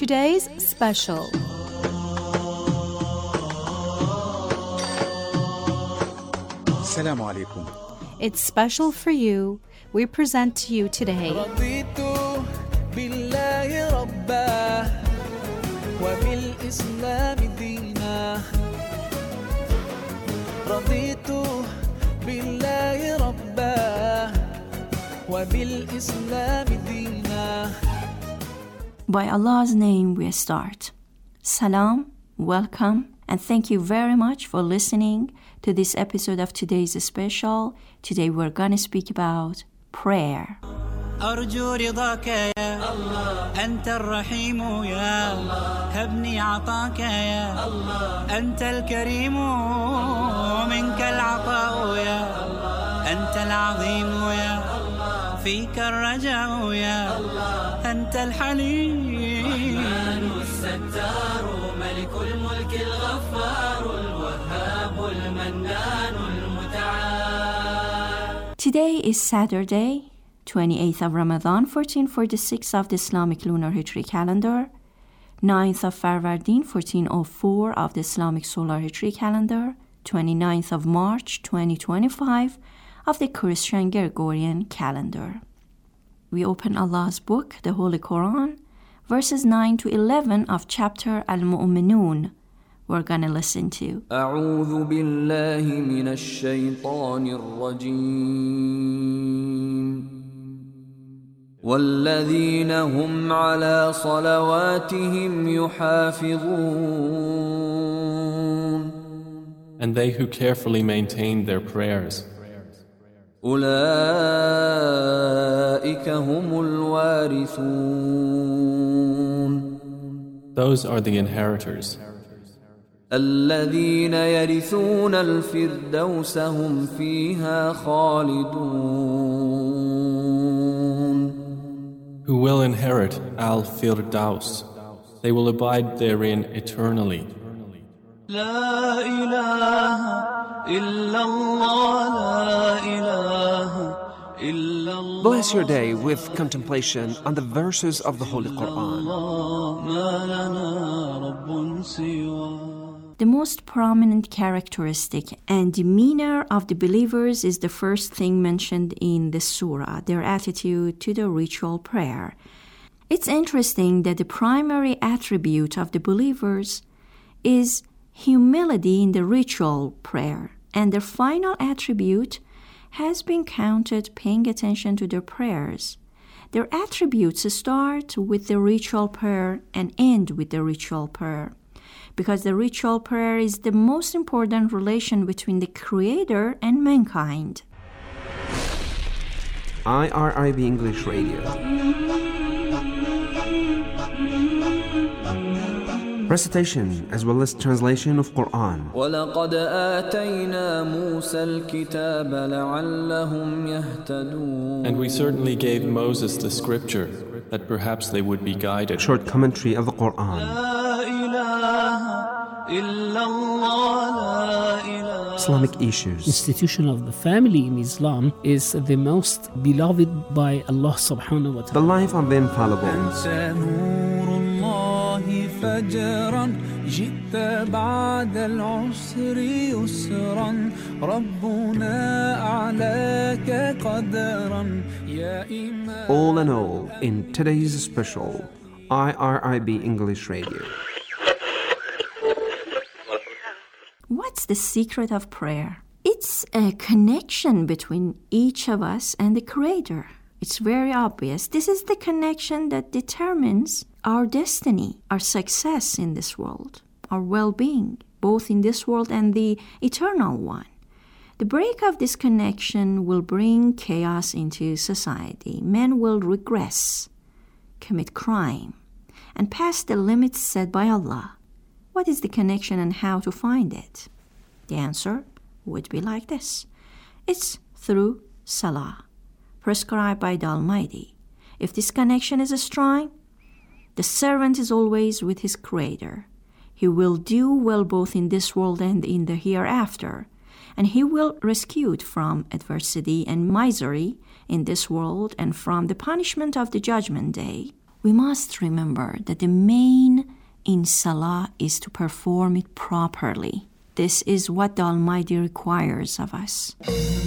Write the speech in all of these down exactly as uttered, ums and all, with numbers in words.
today's special. Assalamu alaikum. It's special for you. We present to you today رضيت بالله ربا وبالإسلام دينا رضيت بالله ربا وبالإسلام دينا. By Allah's name we start. Salam, welcome, and thank you very much for listening to this episode of today's special. Today we're gonna speak about prayer. أرجو رضاك يا الله أنت الرحيم يا الله هبني عطاك يا الله أنت الكريم منك العطاء يا الله أنت العظيم يا الله فيك الرجاء يا الله أنت الحليم الرحمن الستار ملك الملك الغفار الوهاب المنان المتعال. Today is Saturday, twenty-eighth of Ramadan, fourteen forty-six of the Islamic Lunar Hijri calendar, ninth of Farvardin, fourteen oh four of the Islamic Solar Hijri calendar, twenty-ninth of March, twenty twenty-five of the Christian Gregorian calendar. We open Allah's book, the Holy Quran, verses nine to eleven of chapter Al-Mu'minun. We're gonna listen to. أعوذ بالله من الشيطان الرجيم والذين هم على صلواتهم يحافظون. And they who carefully maintain their prayers. أولئك هم الوارثون. Those are the inheritors. الذين يرثون الفردوس هم فيها خالدون. Who will inherit Al-Firdaus. They will abide therein eternally. لا إله إلا الله لا إله إلا الله. Bless your day with contemplation on the verses of the Holy Quran. ما لنا رب سواه. The most prominent characteristic and demeanor of the believers is the first thing mentioned in the surah, their attitude to the ritual prayer. It's interesting that the primary attribute of the believers is humility in the ritual prayer, and their final attribute has been counted paying attention to their prayers. Their attributes start with the ritual prayer and end with the ritual prayer, because the ritual prayer is the most important relation between the Creator and mankind. I R I B English Radio. Recitation as well as translation of Quran. ولقد آتينا موسى الكتاب لعلهم يهتدون. And we certainly gave Moses the scripture that perhaps they would be guided. Short commentary of the Quran. لا إله إلا الله لا إله. Islamic issues. Institution of the family in Islam is the most beloved by Allah subhanahu wa ta'ala. The life of the infallible. فجرا جئت بعد العسر يسرا ربنا أعلاك قدرا يا إمام. All in all, in today's special I R I B English Radio. What's the secret of prayer? It's a connection between each of us and the Creator. It's very obvious. This is the connection that determines our destiny, our success in this world, our well-being, both in this world and the eternal one. The break of this connection will bring chaos into society. Men will regress, commit crime, and pass the limits set by Allah. What is the connection and how to find it? The answer would be like this. It's through Salah, prescribed by the Almighty. If this connection is strong, the servant is always with his Creator. He will do well both in this world and in the hereafter, and he will rescue it from adversity and misery in this world and from the punishment of the judgment day. we must remember that the main in Salah is to perform it properly. This is what the Almighty requires of us.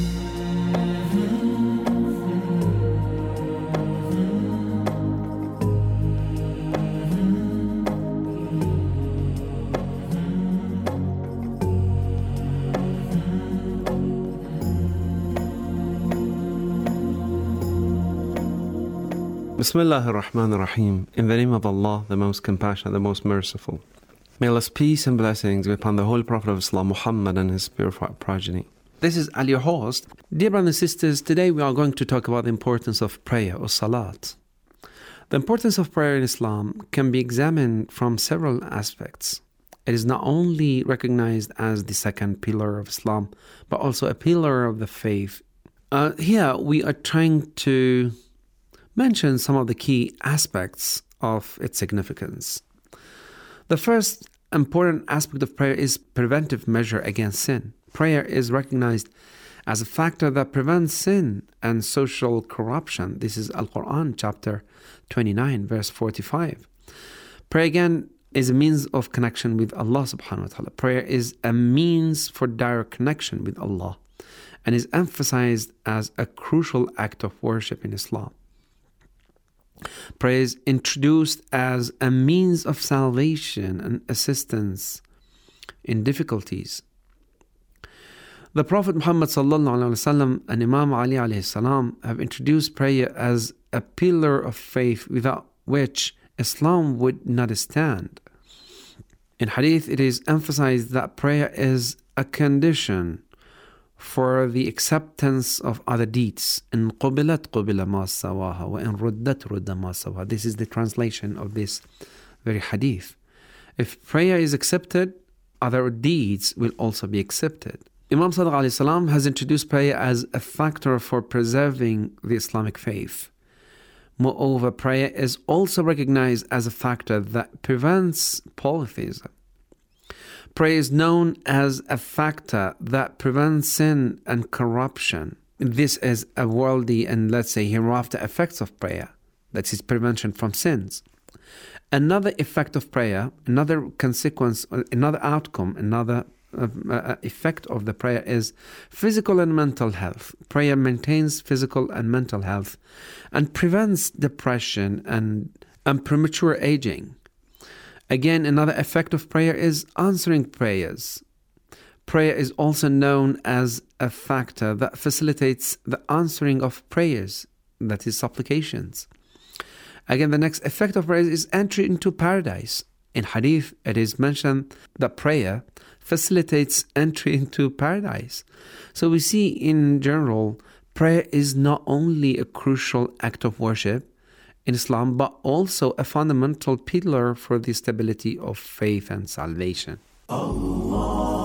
Bismillah ar-Rahman ar-Rahim. In the name of Allah, the most compassionate, the most merciful. May Allah's peace and blessings be upon the Holy Prophet of Islam, Muhammad, and his purified progeny. This is Ali, your host. Dear brothers and sisters, today we are going to talk about the importance of prayer, or salat. The importance of prayer in Islam can be examined from several aspects. It is not only recognized as the second pillar of Islam, but also a pillar of the faith. Uh, here we are trying to mention some of the key aspects of its significance. The first important aspect of prayer is preventive measure against sin. Prayer is recognized as a factor that prevents sin and social corruption. This is Al-Quran chapter twenty-nine, verse forty-five. Prayer again is a means of connection with Allah subhanahu wa ta'ala. Prayer is a means for direct connection with Allah and is emphasized as a crucial act of worship in Islam. Prayer is introduced as a means of salvation and assistance in difficulties. The Prophet Muhammad sallallahu alaihi wasallam and Imam Ali alayhi salam have introduced prayer as a pillar of faith without which Islam would not stand. In hadith, it is emphasized that prayer is a condition for the acceptance of other deeds. In qubilat qubila ma sawaha wa in ruddat rudda ma sawaha. This is the translation of this very hadith. If prayer is accepted, other deeds will also be accepted. Imam Sadiq alayhi salam has introduced prayer as a factor for preserving the Islamic faith. Moreover, prayer is also recognized as a factor that prevents polytheism. Prayer is known as a factor that prevents sin and corruption. This is a worldly and, let's say, hereafter effects of prayer. That is prevention from sins. Another effect of prayer, another consequence, another outcome, another uh, uh, effect of the prayer is physical and mental health. Prayer maintains physical and mental health and prevents depression and, and premature aging. Again, another effect of prayer is answering prayers. Prayer is also known as a factor that facilitates the answering of prayers, that is, supplications. Again, the next effect of prayer is entry into paradise. In hadith, it is mentioned that prayer facilitates entry into paradise. So we see in general, prayer is not only a crucial act of worship in Islam, but also a fundamental pillar for the stability of faith and salvation. Allah.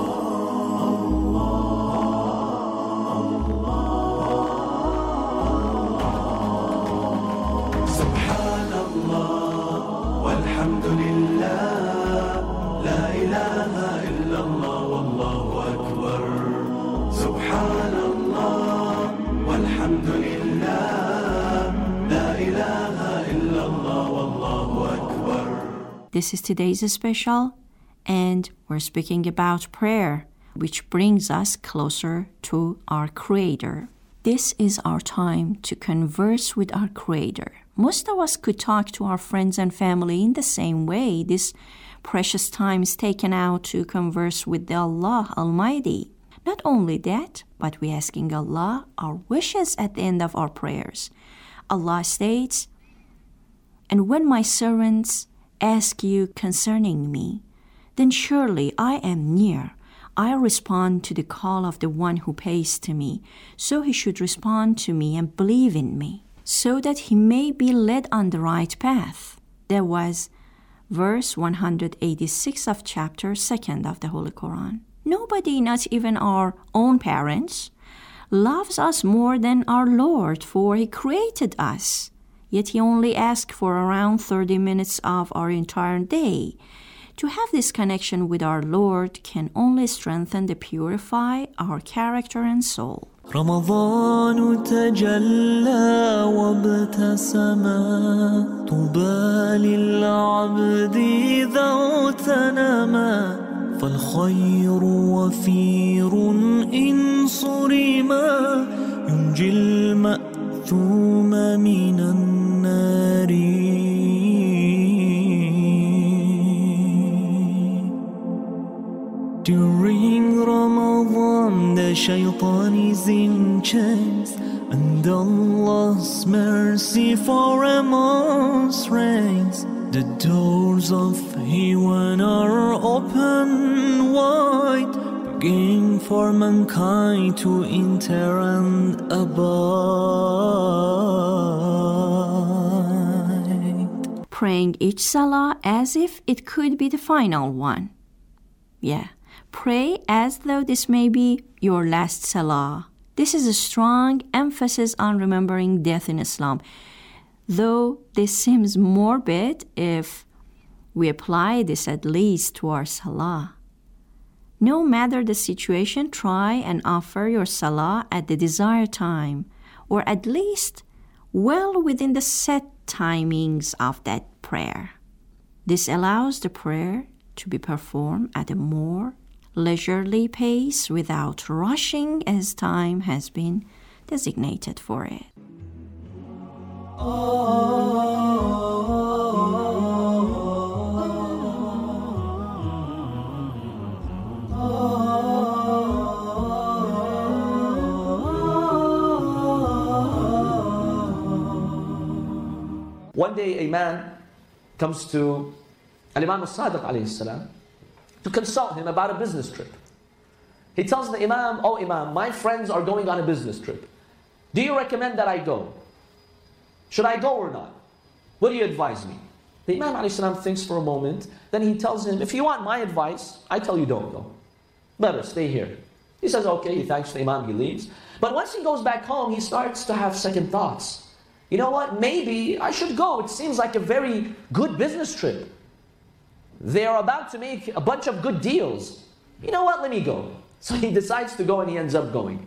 This is today's special, and we're speaking about prayer, which brings us closer to our Creator. This is our time to converse with our Creator. Most of us could talk to our friends and family in the same way. This precious time is taken out to converse with the Allah Almighty. Not only that, but we're asking Allah our wishes at the end of our prayers. Allah states, "And when my servants ask you concerning me, then surely I am near. I respond to the call of the one who pays to me, so he should respond to me and believe in me, so that he may be led on the right path." That was verse one hundred eighty-six of chapter second of the Holy Quran. Nobody, not even our own parents, loves us more than our Lord, for he created us. Yet he only asks for around thirty minutes of our entire day. To have this connection with our Lord can only strengthen and purify our character and soul. رمضان تجلى وابتسما طوبى للعبد إذا اغتنما فالخير وفير إن صرما ينجي المأثوم من النار. During Ramadan the shaitan is in chains and Allah's mercy for us reigns. The doors of heaven are open wide, begging for mankind to enter and abide. Praying each salah as if it could be the final one. Yeah. Pray as though this may be your last salah. This is a strong emphasis on remembering death in Islam. Though this seems morbid if we apply this at least to our salah. No matter the situation, try and offer your salah at the desired time, or at least well within the set timings of that prayer. This allows the prayer to be performed at a more leisurely pace without rushing as time has been designated for it. One day a man comes to Al-Imam al-Sadiq alayhi salam to consult him about a business trip. He tells the Imam, "Oh Imam, my friends are going on a business trip. Do you recommend that I go? Should I go or not? What do you advise me?" The Imam alayhi salam thinks for a moment, then he tells him, "If you want my advice, I tell you don't go. Better stay here." He says, okay, he thanks the Imam, he leaves. But once he goes back home, he starts to have second thoughts. You know what, maybe I should go. It seems like a very good business trip. They are about to make a bunch of good deals. You know what, let me go. So he decides to go and he ends up going.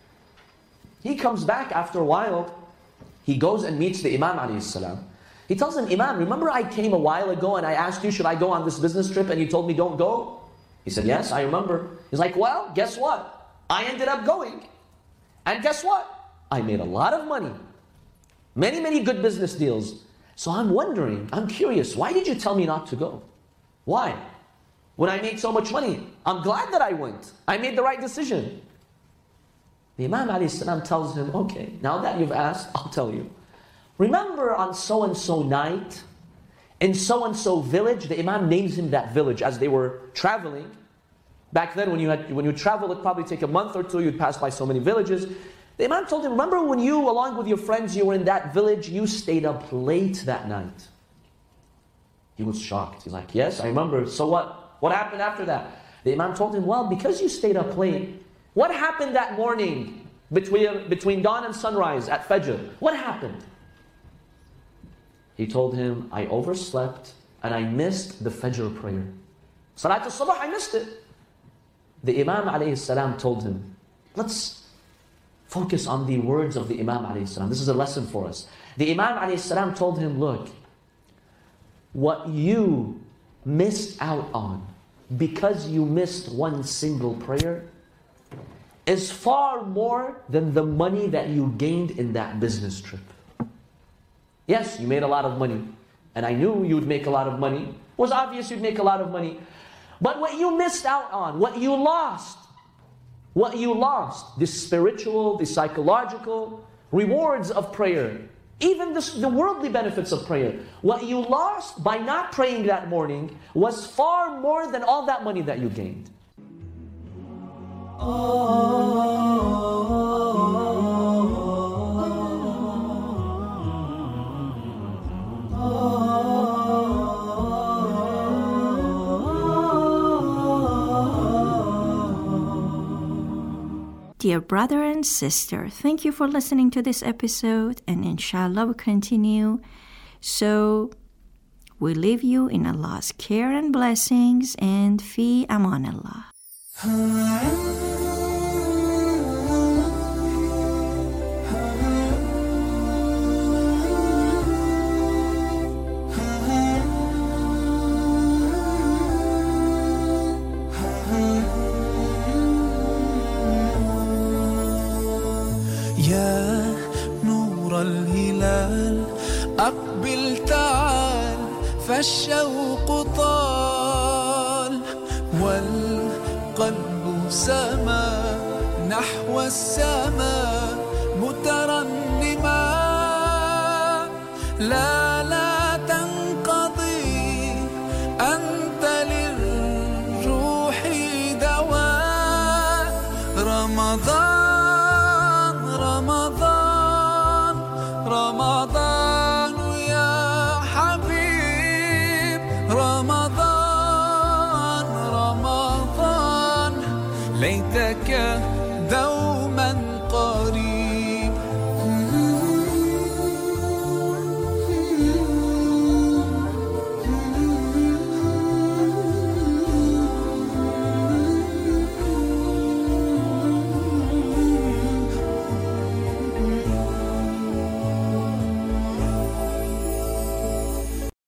He comes back after a while. He goes and meets the Imam alayhi salam. He tells him, "Imam, remember I came a while ago and I asked you, should I go on this business trip, and you told me don't go?" He said, "Yes, I remember." He's like, "Well, guess what? I ended up going. And guess what? I made a lot of money. Many, many good business deals. So I'm wondering, I'm curious, why did you tell me not to go? Why? When I made so much money, I'm glad that I went. I made the right decision." The Imam alayhi salam tells him, "Okay, now that you've asked, I'll tell you. Remember on so-and-so night, in so-and-so village," the Imam names him that village as they were traveling. Back then when you had when you travel, it'd probably take a month or two, you'd pass by so many villages. The Imam told him, "Remember when you, along with your friends, you were in that village, you stayed up late that night?" He was shocked. He's like, "Yes, I remember. So what? What happened after that?" The Imam told him, "Well, because you stayed up late, what happened that morning between, between dawn and sunrise at Fajr? What happened?" He told him, "I overslept and I missed the Fajr prayer. Salat al-Subh, I missed it." The Imam alayhi salam told him, let's focus on the words of the Imam alayhi salam. This is a lesson for us. The Imam alayhi salam told him, "Look, what you missed out on because you missed one single prayer is far more than the money that you gained in that business trip. Yes, you made a lot of money, and I knew you'd make a lot of money. It was obvious you'd make a lot of money. But what you missed out on, what you lost, what you lost, the spiritual, the psychological rewards of prayer, even the, the worldly benefits of prayer, what you lost by not praying that morning was far more than all that money that you gained." Dear brother and sister, thank you for listening to this episode, and inshallah we'll continue. So we leave you in Allah's care and blessings, and fi amanillah. يا نور الهلال أقبل تعال فالشوق طال والقلب سما نحو السماء مترنما لا لا تنقضي أنت للروح دواء رمضان رمضان رمضان يا حبيب رمضان رمضان ليتك دوما